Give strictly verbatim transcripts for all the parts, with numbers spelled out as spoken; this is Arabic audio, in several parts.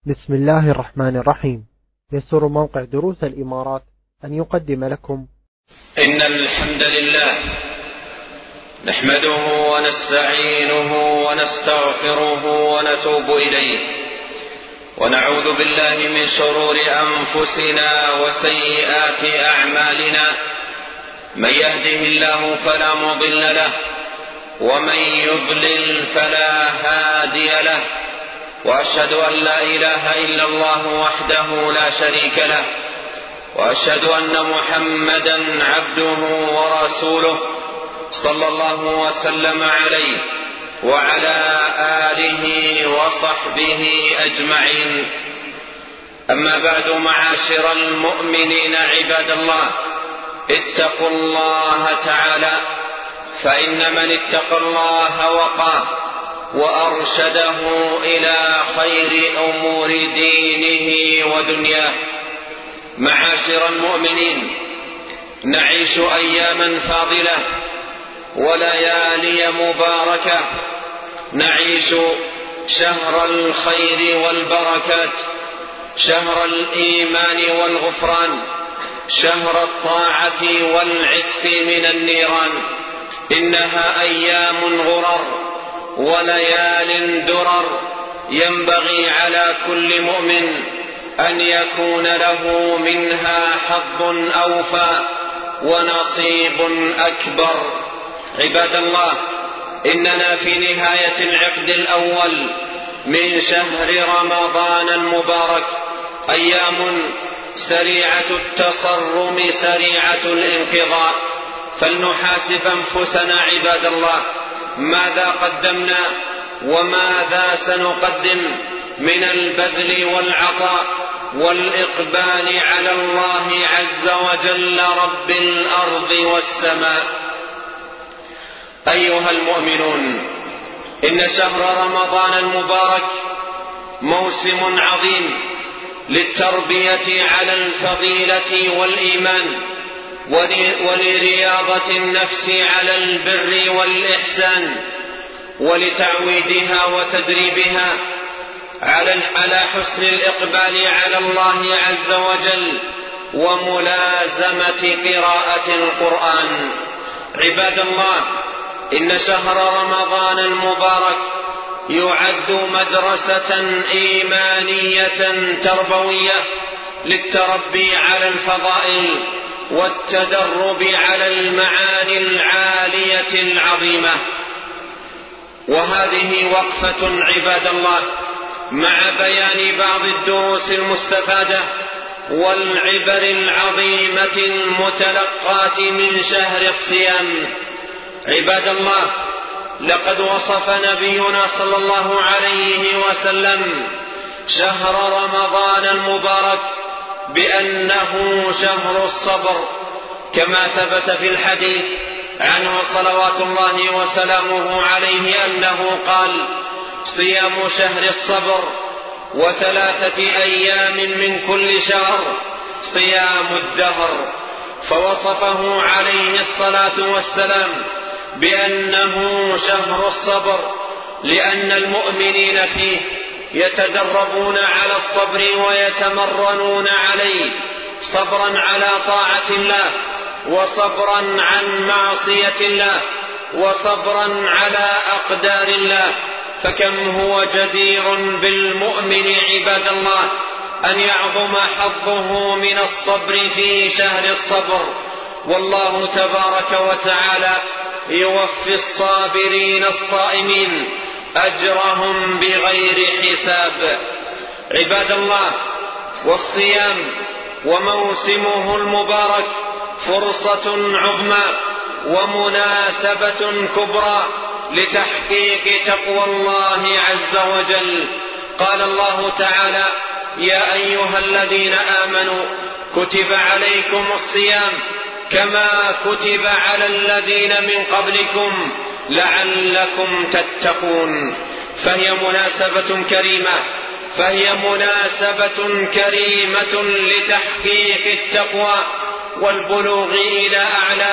بسم الله الرحمن الرحيم. يسر موقع دروس الإمارات أن يقدم لكم إن الحمد لله نحمده ونستعينه ونستغفره ونتوب إليه، ونعوذ بالله من شرور أنفسنا وسيئات أعمالنا. من يهده الله فلا مضل له، ومن يضلل فلا هادي له، وأشهد أن لا إله إلا الله وحده لا شريك له، وأشهد أن محمدا عبده ورسوله صلى الله وسلم عليه وعلى آله وصحبه أجمعين. أما بعد، معاشر المؤمنين عباد الله، اتقوا الله تعالى، فإن من اتقى الله وقاه وأرشده إلى خير أمور دينه ودنياه. معاشر المؤمنين، نعيش أياما فاضلة وليالي مباركة، نعيش شهر الخير والبركات، شهر الإيمان والغفران، شهر الطاعة والعتق من النيران. إنها أيام غرر وليال درر، ينبغي على كل مؤمن أن يكون له منها حظ أوفى ونصيب أكبر. عباد الله، إننا في نهاية العقد الأول من شهر رمضان المبارك، أيام سريعة التصرم سريعة الانقضاء، فلنحاسب أنفسنا عباد الله، ماذا قدمنا وماذا سنقدم من البذل والعطاء والإقبال على الله عز وجل رب الأرض والسماء. أيها المؤمنون، إن شهر رمضان المبارك موسم عظيم للتربية على الفضيلة والإيمان، ولرياضة النفس على البر والإحسان، ولتعويدها وتدريبها على حسن الإقبال على الله عز وجل وملازمة قراءة القرآن. عباد الله، إن شهر رمضان المبارك يعد مدرسة إيمانية تربوية للتربي على الفضائل والتدرب على المعاني العالية العظيمة. وهذه وقفة عباد الله مع بيان بعض الدروس المستفادة والعبر العظيمة المتلقاة من شهر الصيام. عباد الله، لقد وصف نبينا صلى الله عليه وسلم شهر رمضان المبارك بأنه شهر الصبر، كما ثبت في الحديث عنه صلوات الله وسلامه عليه أنه قال: صيام شهر الصبر، وثلاثة أيام من كل شهر صيام الدهر. فوصفه عليه الصلاة والسلام بأنه شهر الصبر، لأن المؤمنين فيه يتدربون على الصبر ويتمرنون عليه، صبرا على طاعة الله، وصبرا عن معصية الله، وصبرا على أقدار الله. فكم هو جدير بالمؤمن عباد الله أن يعظم حظه من الصبر في شهر الصبر، والله تبارك وتعالى يوفي الصابرين الصائمين أجرهم بغير حساب. عباد الله، والصيام وموسمه المبارك فرصة عظمى ومناسبة كبرى لتحقيق تقوى الله عز وجل. قال الله تعالى: يا أيها الذين آمنوا كتب عليكم الصيام كما كتب على الذين من قبلكم لعلكم تتقون. فهي مناسبة كريمة فهي مناسبة كريمة لتحقيق التقوى والبلوغ إلى أعلى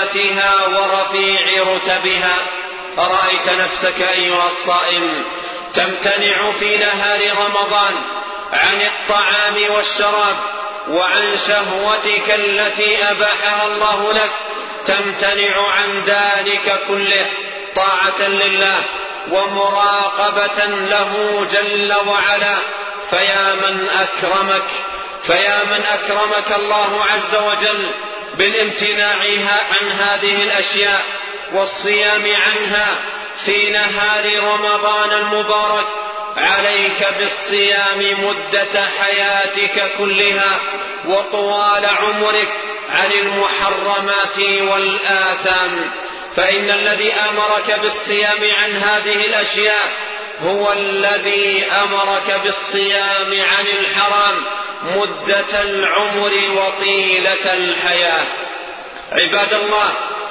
درجاتها ورفيع رتبها. أرأيت نفسك أيها الصائم تمتنع في نهار رمضان عن الطعام والشراب وعن شهوتك التي أباحها الله لك، تمتنع عن ذلك كله طاعة لله ومراقبة له جل وعلا. فيا من أكرمك فيا من أكرمك الله عز وجل بالامتناع عن هذه الأشياء والصيام عنها في نهار رمضان المبارك، عليك بالصيام مدة حياتك كلها وطوال عمرك عن المحرمات والآثام. فإن الذي أمرك بالصيام عن هذه الأشياء هو الذي أمرك بالصيام عن الحرام مدة العمر وطيلة الحياة. عباد الله،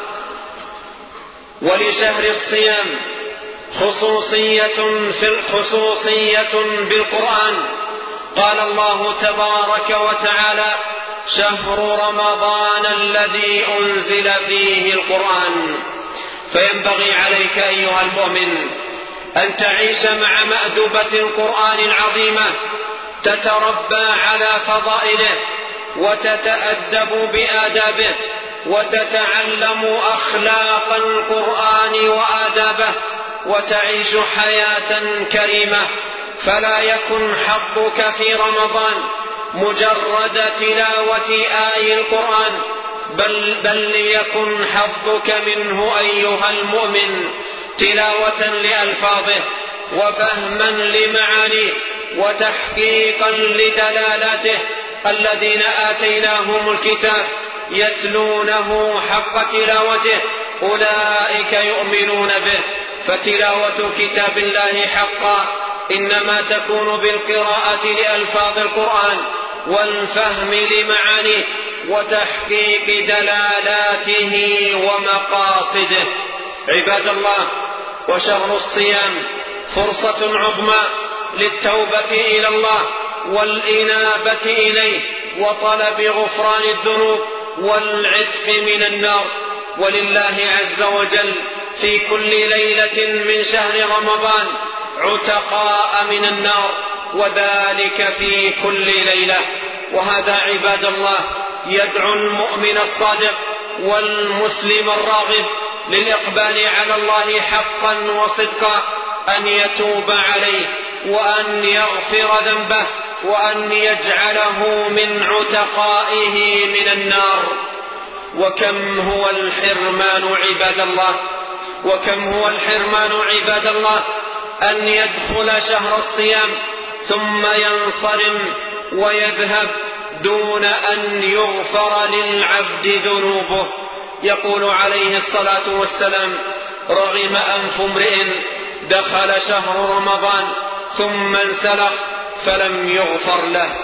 ولشهر الصيام خصوصية في خصوصية بالقرآن. قال الله تبارك وتعالى: شهر رمضان الذي أنزل فيه القرآن. فينبغي عليك أيها المؤمن أن تعيش مع مأدبة القرآن العظيمة، تتربى على فضائله وتتأدب بآدابه وتتعلم أخلاق القرآن وآدابه وتعيش حياة كريمة. فلا يكن حظك في رمضان مجرد تلاوة آي القرآن، بل, بل ليكن حظك منه أيها المؤمن تلاوة لألفاظه وفهما لمعانيه وتحقيقا لدلالاته. الذين آتيناهم الكتاب يتلونه حق تلاوته أولئك يؤمنون به. فتلاوة كتاب الله حقا إنما تكون بالقراءة لألفاظ القرآن والفهم لمعانيه وتحقيق دلالاته ومقاصده. عباد الله، وشهر الصيام فرصة عظمى للتوبة إلى الله والإنابة إليه وطلب غفران الذنوب والعتق من النار. ولله عز وجل في كل ليلة من شهر رمضان عتقاء من النار، وذلك في كل ليلة. وهذا عباد الله يدعو المؤمن الصادق والمسلم الراغب للإقبال على الله حقا وصدقا أن يتوب عليه وأن يغفر ذنبه وأن يجعله من عتقائه من النار. وكم هو الحرمان عباد الله وكم هو الحرمان عباد الله أن يدخل شهر الصيام ثم ينصرم ويذهب دون أن يغفر للعبد ذنوبه. يقول عليه الصلاة والسلام: رغم أنف امرئ دخل شهر رمضان ثم انسلخ فلم يغفر له.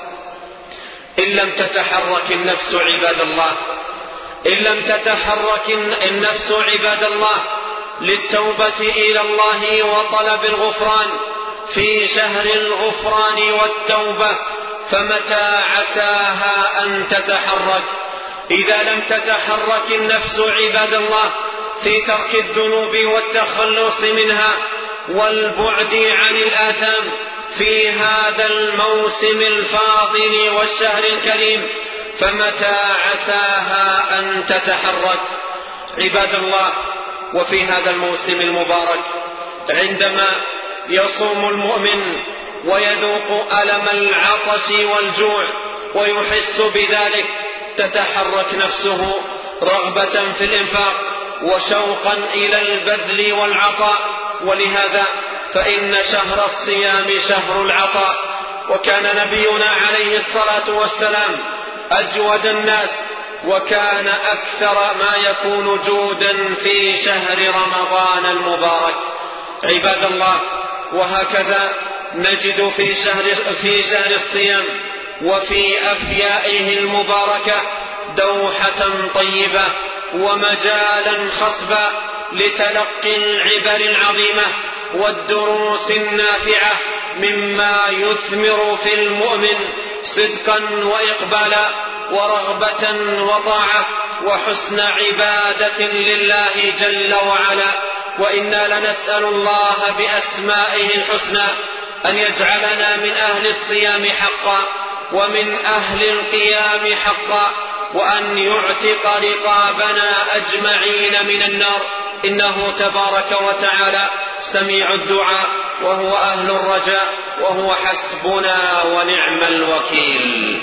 إن لم تتحرك النفس عباد الله إن لم تتحرك النفس عباد الله للتوبة إلى الله وطلب الغفران في شهر الغفران والتوبة، فمتى عساها أن تتحرك؟ إذا لم تتحرك النفس عباد الله في ترك الذنوب والتخلص منها والبعد عن الآثام في هذا الموسم الفاضل والشهر الكريم، فمتى عساها أن تتحرك؟ عباد الله، وفي هذا الموسم المبارك عندما يصوم المؤمن ويذوق ألم العطش والجوع ويحس بذلك، تتحرك نفسه رغبة في الإنفاق وشوقا إلى البذل والعطاء. ولهذا فإن شهر الصيام شهر العطاء، وكان نبينا عليه الصلاة والسلام أجود الناس وكان أكثر ما يكون جودا في شهر رمضان المبارك. عباد الله، وهكذا نجد في شهر, في شهر الصيام وفي أفيائه المباركة دوحة طيبة ومجالا خصبا لتلقي العبر العظيمة والدروس النافعة مما يثمر في المؤمن صدقا وإقبالا ورغبة وطاعة وحسن عبادة لله جل وعلا. وإنا لنسأل الله بأسمائه الحسنى أن يجعلنا من أهل الصيام حقا ومن أهل القيام حقا، وأن يعتق رقابنا أجمعين من النار، إنه تبارك وتعالى سميع الدعاء وهو أهل الرجاء وهو حسبنا ونعم الوكيل.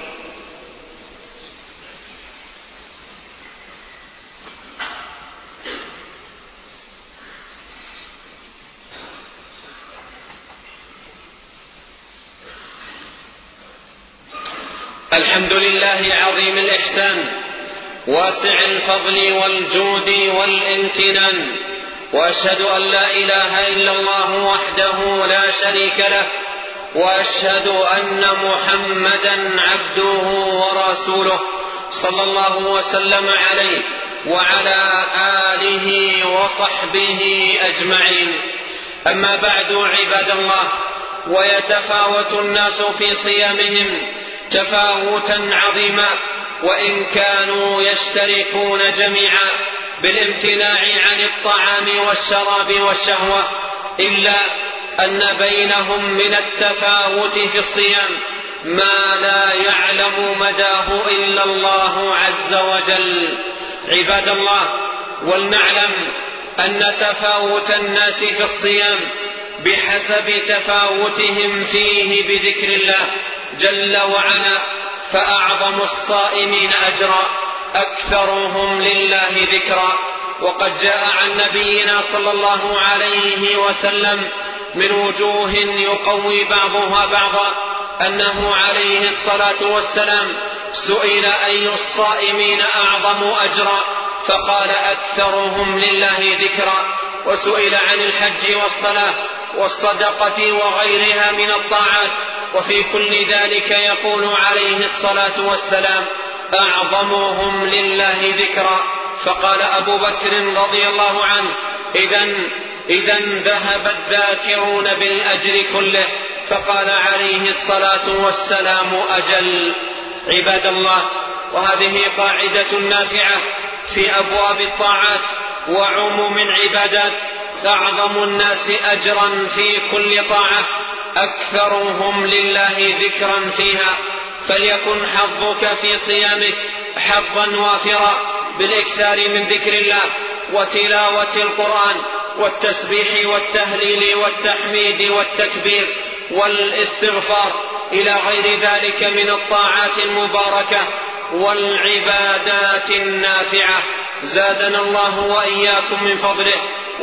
الحمد لله عظيم الإحسان واسع الفضل والجود والامتنان، وأشهد أن لا إله إلا الله وحده لا شريك له، وأشهد أن محمدا عبده ورسوله صلى الله وسلم عليه وعلى آله وصحبه أجمعين. أما بعد عباد الله، ويتفاوت الناس في صيامهم تفاوتا عظيما، وإن كانوا يشتركون جميعا بالامتناع عن الطعام والشراب والشهوة، إلا أن بينهم من التفاوت في الصيام ما لا يعلم مداه إلا الله عز وجل. عباد الله، ولنعلم أن تفاوت الناس في الصيام بحسب تفاوتهم فيه بذكر الله جل وعلا، فأعظم الصائمين أجرا أكثرهم لله ذكرا. وقد جاء عن نبينا صلى الله عليه وسلم من وجوه يقوي بعضها بعضا أنه عليه الصلاة والسلام سئل أي الصائمين أعظم أجرا فقال أكثرهم لله ذكرا. وسئل عن الحج والصلاة والصدقة وغيرها من الطاعات، وفي كل ذلك يقول عليه الصلاة والسلام أعظمهم لله ذكرا. فقال أبو بكر رضي الله عنه إذن إذن ذهب الذاكرون بالأجر كله. فقال عليه الصلاة والسلام أجل. عباد الله، وهذه قاعدة نافعة في أبواب الطاعات وعموم العبادات: أعظم الناس أجرا في كل طاعة أكثرهم لله ذكرا فيها. فليكن حظك في صيامك حظا وافرا بالإكثار من ذكر الله وتلاوة القرآن والتسبيح والتهليل والتحميد والتكبير والاستغفار إلى غير ذلك من الطاعات المباركة والعبادات النافعة. زادنا الله وإياكم من فضله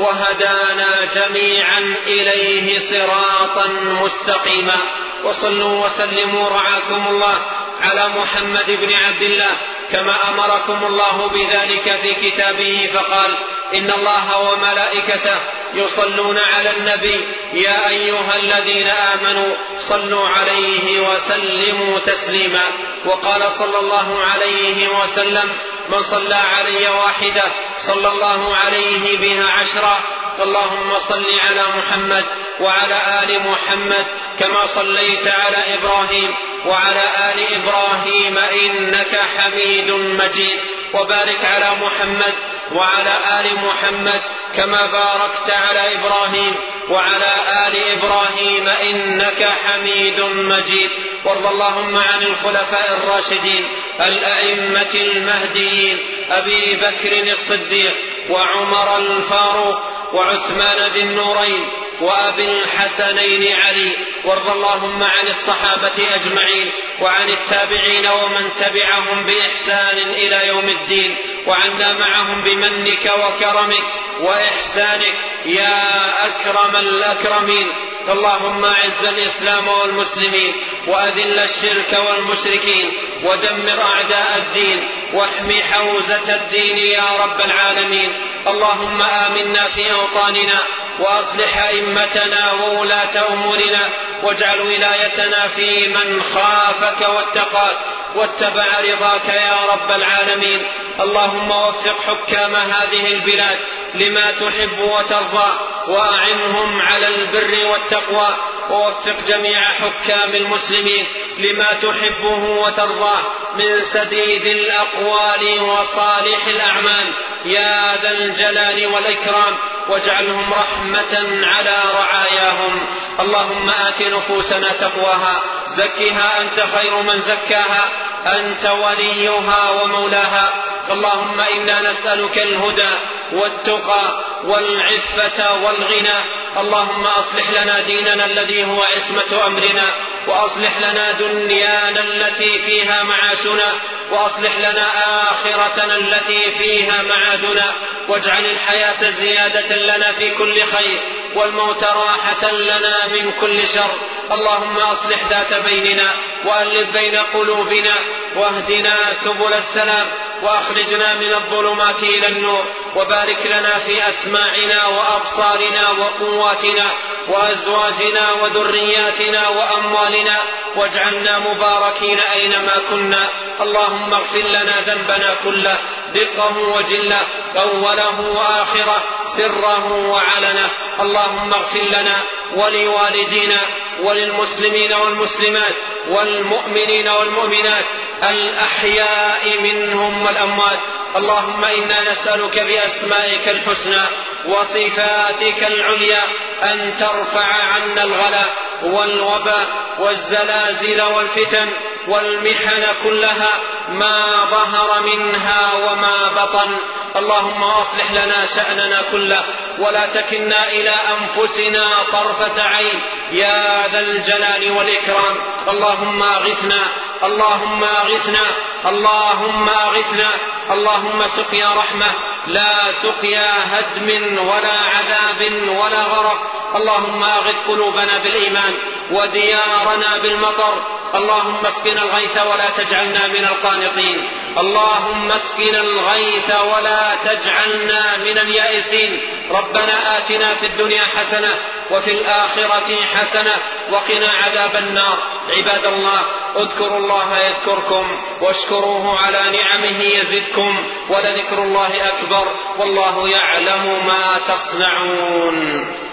وهدانا جميعا إليه صراطا مستقيما. وصلوا وسلموا رعاكم الله على محمد بن عبد الله كما أمركم الله بذلك في كتابه، فقال إن الله وملائكته يصلون على النبي يا أيها الذين آمنوا صلوا عليه وسلموا تسليما. وقال صلى الله عليه وسلم من صلى علي واحدة صلى الله عليه بها عشرا. اللهم صل على محمد وعلى آل محمد كما صليت على إبراهيم وعلى آل إبراهيم إنك حميد مجيد. وبارك على محمد وعلى آل محمد كما باركت على إبراهيم وعلى آل إبراهيم إنك حميد مجيد. وارض اللهم عن الخلفاء الراشدين الأئمة المهديين أبي بكر الصديق وعمر الفاروق وعثمان ذي النورين وأبي الحسنين علي. وارض اللهم عن الصحابة أجمعين وعن التابعين ومن تبعهم بإحسان إلى يوم الدين، وعنا معهم بمنك وكرمك وإحسانك يا أكرم الأكرمين. اللهم أعز الإسلام والمسلمين وأذل الشرك والمشركين ودمر أعداء الدين واحم حوزة الدين يا رب العالمين. اللهم آمنا في أوطاننا وأصلح أئمتنا وولاة أمورنا، واجعل ولايتنا في من خافك واتقاك واتبع رضاك يا رب العالمين. اللهم وفق حكام هذه البلاد لما تحب وترضى، وأعنهم على البر والتقوى، ووفق جميع حكام المسلمين لما تحبه وترضاه من سديد الأقوال وصالح الأعمال يا ذا الجلال والإكرام، واجعلهم رحمة على رعاياهم. اللهم آت نفوسنا تقواها، زكها أنت خير من زكاها، أنت وليها ومولاها. اللهم إنا نسألك الهدى والتقى والعفة والغنى. اللهم أصلح لنا ديننا الذي هو عصمة أمرنا، وأصلح لنا دنيانا التي فيها معاشنا، وأصلح لنا آخرتنا التي فيها معادنا، واجعل الحياة زيادة لنا في كل خير، والموت راحة لنا من كل شر. اللهم أصلح ذات بيننا، وألف بين قلوبنا، واهدنا سبل السلام، وأخرجنا من الظلمات إلى النور، وبارك لنا في أسماعنا وأبصارنا وقواتنا وأزواجنا وذرياتنا وأموالنا، واجعلنا مباركين أينما كنا. اللهم اغفر لنا ذنبنا كله، دقه وجله، أوله وآخره، سره وعلنه. اللهم اغفر لنا ولوالدينا وللمسلمين والمسلمات والمؤمنين والمؤمنات الأحياء منهم والأموات. اللهم إنا نسألك بأسمائك الحسنى وصفاتك العليا أن ترفع عنا الغلا والوباء والزلازل والفتن والمحن كلها ما ظهر منها وما بطن. اللهم أصلح لنا شأننا كله، ولا تكلنا إلى أنفسنا طرفة عين يا ذا الجلال والإكرام. اللهم أغثنا، اللهم أغثنا، اللهم أغثنا. اللهم سقيا رحمة لا سقيا هدم ولا عذاب ولا غرق. اللهم أغث قلوبنا بالإيمان وديارنا بالمطر. اللهم اسقنا الغيث ولا تجعلنا من القانطين. اللهم اسقنا الغيث ولا تجعلنا من اليائسين. ربنا آتنا في الدنيا حسنة وفي الآخرة حسنة وقنا عذاب النار. عباد الله، اذكروا الله يذكركم، واشكروه على نعمه يزدكم، ولذكر الله أكبر، والله يعلم ما تصنعون.